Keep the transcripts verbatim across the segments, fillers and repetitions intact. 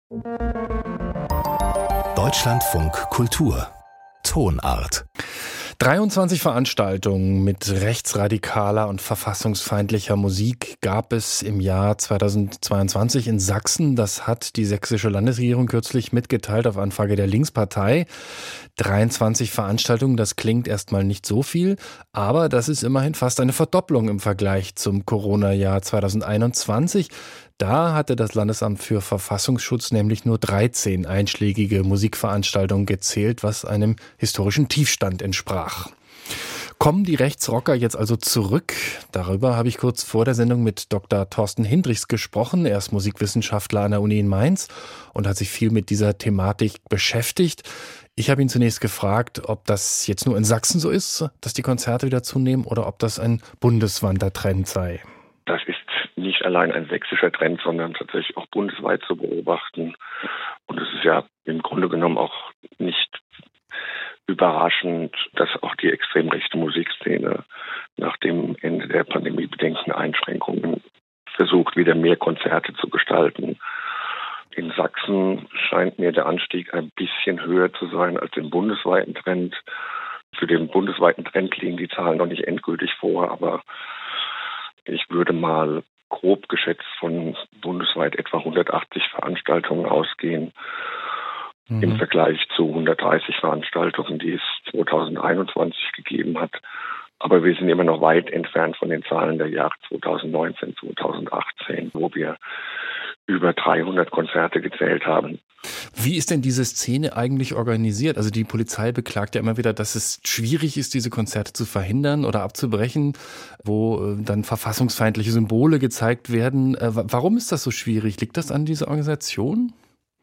Deutschlandfunk Kultur Tonart. dreiundzwanzig Veranstaltungen mit rechtsradikaler und verfassungsfeindlicher Musik gab es im Jahr zweitausendzweiundzwanzig in Sachsen. Das hat die sächsische Landesregierung kürzlich mitgeteilt auf Anfrage der Linkspartei. dreiundzwanzig Veranstaltungen, das klingt erstmal nicht so viel, aber das ist immerhin fast eine Verdopplung im Vergleich zum Corona-Jahr zweitausendeinundzwanzig. Da hatte das Landesamt für Verfassungsschutz nämlich nur dreizehn einschlägige Musikveranstaltungen gezählt, was einem historischen Tiefstand entsprach. Kommen die Rechtsrocker jetzt also zurück? Darüber habe ich kurz vor der Sendung mit Doktor Thorsten Hindrichs gesprochen. Er ist Musikwissenschaftler an der Uni in Mainz und hat sich viel mit dieser Thematik beschäftigt. Ich habe ihn zunächst gefragt, ob das jetzt nur in Sachsen so ist, dass die Konzerte wieder zunehmen, oder ob das ein bundesweiter Trend sei. Das ist nicht allein ein sächsischer Trend, sondern tatsächlich auch bundesweit zu beobachten. Und es ist ja im Grunde genommen auch nicht überraschend, dass auch die extrem rechte Musikszene nach dem Ende der pandemiebedingten Einschränkungen versucht, wieder mehr Konzerte zu gestalten. In Sachsen scheint mir der Anstieg ein bisschen höher zu sein als im bundesweiten Trend. Für den bundesweiten Trend liegen die Zahlen noch nicht endgültig vor, aber ich würde mal grob geschätzt von bundesweit etwa hundertachtzig Veranstaltungen ausgehen, mhm. im Vergleich zu hundertdreißig Veranstaltungen, die es zweitausendeinundzwanzig gegeben hat. Aber wir sind immer noch weit entfernt von den Zahlen der Jahre zweitausendneunzehn, zweitausendachtzehn, wo wir über dreihundert Konzerte gezählt haben. Wie ist denn diese Szene eigentlich organisiert? Also die Polizei beklagt ja immer wieder, dass es schwierig ist, diese Konzerte zu verhindern oder abzubrechen, wo dann verfassungsfeindliche Symbole gezeigt werden. Warum ist das so schwierig? Liegt das an dieser Organisation?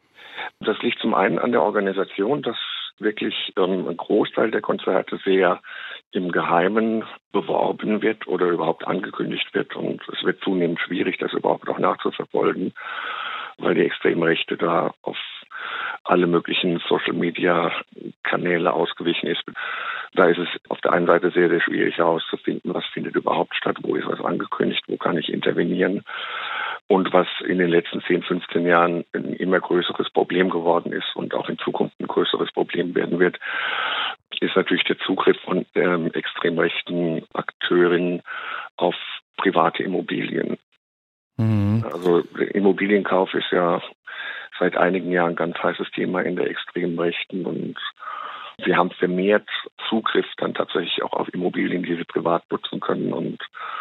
Das liegt zum einen an der Organisation, dass wirklich ähm, ein Großteil der Konzerte sehr im Geheimen beworben wird oder überhaupt angekündigt wird. Und es wird zunehmend schwierig, das überhaupt auch nachzuverfolgen, weil die extreme Rechte da auf alle möglichen Social-Media-Kanäle ausgewichen ist. Da ist es auf der einen Seite sehr, sehr schwierig herauszufinden, was findet überhaupt statt, wo ist was angekündigt, wo kann ich intervenieren. Und was in den letzten zehn, fünfzehn Jahren ein immer größeres Problem geworden ist und auch in Zukunft ein größeres Problem werden wird, ist natürlich der Zugriff von ähm, extrem rechten Akteuren auf private Immobilien. Mhm. Also der Immobilienkauf ist ja seit einigen Jahren ein ganz heißes Thema in der extremen Rechten, und sie haben vermehrt Zugriff dann tatsächlich auch auf Immobilien, die sie privat nutzen können, und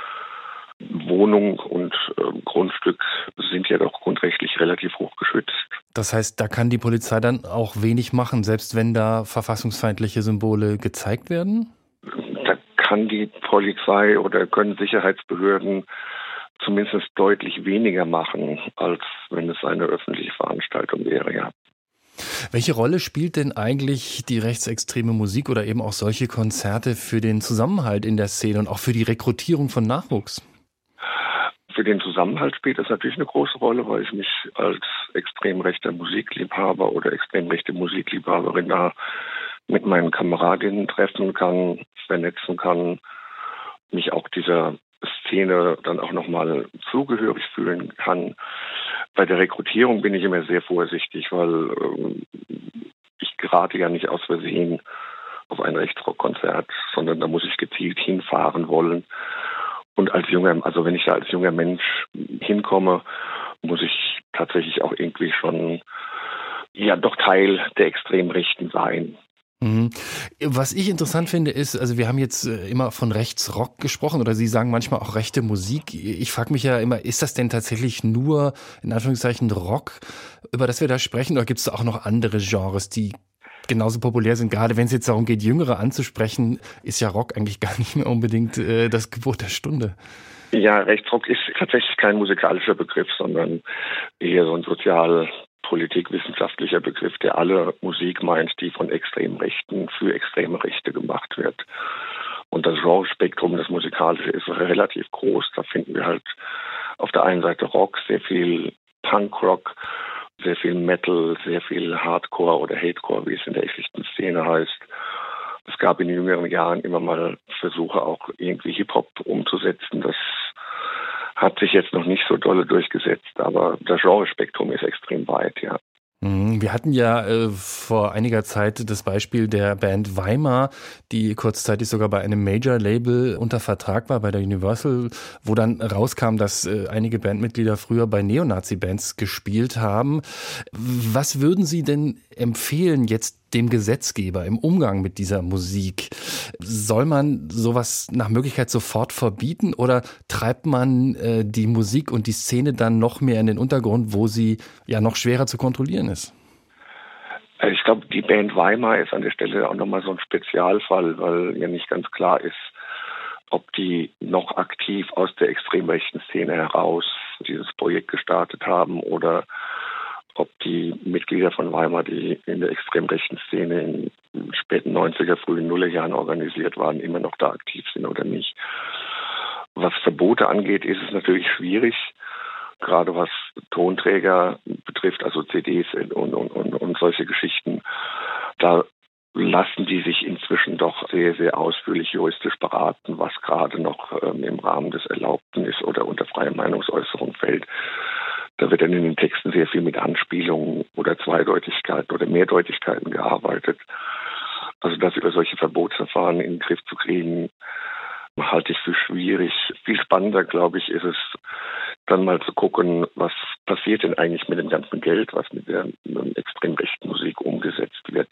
Wohnung und äh, Grundstück sind ja doch grundrechtlich relativ hoch geschützt. Das heißt, da kann die Polizei dann auch wenig machen, selbst wenn da verfassungsfeindliche Symbole gezeigt werden? Da kann die Polizei oder können Sicherheitsbehörden zumindest deutlich weniger machen, als wenn es eine öffentliche Veranstaltung wäre, ja. Welche Rolle spielt denn eigentlich die rechtsextreme Musik oder eben auch solche Konzerte für den Zusammenhalt in der Szene und auch für die Rekrutierung von Nachwuchs? Für den Zusammenhalt spielt das natürlich eine große Rolle, weil ich mich als extrem rechter Musikliebhaber oder extrem rechte Musikliebhaberin da mit meinen Kameradinnen treffen kann, vernetzen kann, mich auch dieser Szene dann auch nochmal zugehörig fühlen kann. Bei der Rekrutierung bin ich immer sehr vorsichtig, weil äh, ich gerate ja nicht aus Versehen auf ein Rechtsrockkonzert, sondern da muss ich gezielt hinfahren wollen. Und als junger, also wenn ich da als junger Mensch hinkomme, muss ich tatsächlich auch irgendwie schon ja doch Teil der extrem Rechten sein. Mhm. Was ich interessant finde ist, also wir haben jetzt immer von Rechtsrock gesprochen oder Sie sagen manchmal auch rechte Musik. Ich frage mich ja immer, ist das denn tatsächlich nur in Anführungszeichen Rock, über das wir da sprechen, oder gibt es da auch noch andere Genres, die genauso populär sind? Gerade wenn es jetzt darum geht, Jüngere anzusprechen, ist ja Rock eigentlich gar nicht mehr unbedingt äh, das Gebot der Stunde. Ja, Rechtsrock ist tatsächlich kein musikalischer Begriff, sondern eher so ein sozial politikwissenschaftlicher Begriff, der alle Musik meint, die von extremen Rechten für extreme Rechte gemacht wird. Und das Genrespektrum, das musikalische, ist relativ groß. Da finden wir halt auf der einen Seite Rock, sehr viel Punkrock, sehr viel Metal, sehr viel Hardcore oder Hatecore, wie es in der echten Szene heißt. Es gab in den jüngeren Jahren immer mal Versuche, auch irgendwie Hip-Hop umzusetzen. Das hat sich jetzt noch nicht so dolle durchgesetzt, aber das Genrespektrum ist extrem weit, ja. Wir hatten ja äh, vor einiger Zeit das Beispiel der Band Weimar, die kurzzeitig sogar bei einem Major-Label unter Vertrag war, bei der Universal, wo dann rauskam, dass äh, einige Bandmitglieder früher bei Neonazi-Bands gespielt haben. Was würden Sie denn empfehlen jetzt dem Gesetzgeber im Umgang mit dieser Musik? Soll man sowas nach Möglichkeit sofort verbieten oder treibt man äh, die Musik und die Szene dann noch mehr in den Untergrund, wo sie ja noch schwerer zu kontrollieren ist? Ich glaube, die Band Weimar ist an der Stelle auch nochmal so ein Spezialfall, weil ja nicht ganz klar ist, ob die noch aktiv aus der extrem rechten Szene heraus dieses Projekt gestartet haben oder ob die Mitglieder von Weimar, die in der extrem rechten Szene in den späten neunziger, frühen Nullerjahren organisiert waren, immer noch da aktiv sind oder nicht. Was Verbote angeht, ist es natürlich schwierig, gerade was Tonträger betrifft, also C Ds und, und, und, und solche Geschichten. Da lassen die sich inzwischen doch sehr, sehr ausführlich juristisch beraten, was gerade noch ähm, im Rahmen des Erlaubten ist oder unter freie Meinungsäußerung fällt. Da wird dann in den Texten sehr viel mit Anspielungen oder Zweideutigkeiten oder Mehrdeutigkeiten gearbeitet. Also das über solche Verbotsverfahren in den Griff zu kriegen, halte ich für schwierig. Viel spannender, glaube ich, ist es, dann mal zu gucken, was passiert denn eigentlich mit dem ganzen Geld, was mit der extrem rechten Musik umgesetzt wird.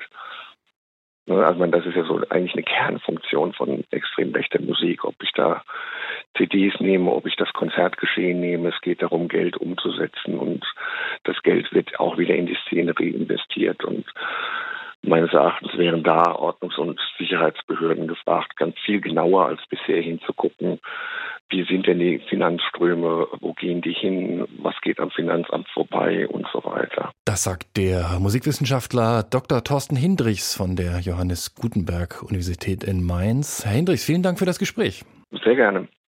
Also das ist ja so eigentlich eine Kernfunktion von extrem rechter Musik, ob ich da C Ds nehme, ob ich das Konzertgeschehen nehme. Es geht darum, Geld umzusetzen und das Geld wird auch wieder in die Szene reinvestiert. Und meines Erachtens wären da Ordnungs- und Sicherheitsbehörden gefragt, ganz viel genauer als bisher hinzugucken, wie sind denn die Finanzströme, wo gehen die hin, was geht am Finanzamt vorbei und so weiter. Das sagt der Musikwissenschaftler Doktor Thorsten Hindrichs von der Johannes Gutenberg Universität in Mainz. Herr Hindrichs, vielen Dank für das Gespräch. Sehr gerne.